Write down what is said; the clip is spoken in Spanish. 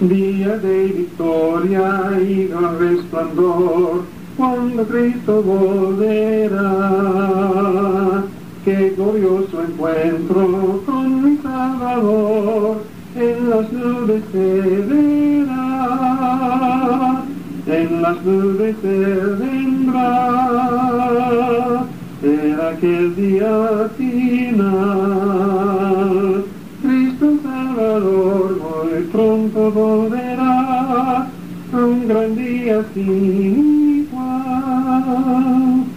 Día de victoria y gran resplandor, cuando Cristo volverá. Qué glorioso encuentro con mi Salvador, en las nubes se verá, en las nubes Él vendrá, era aquel día final. Cristo Salvador muy pronto volverá, un gran día sin igual.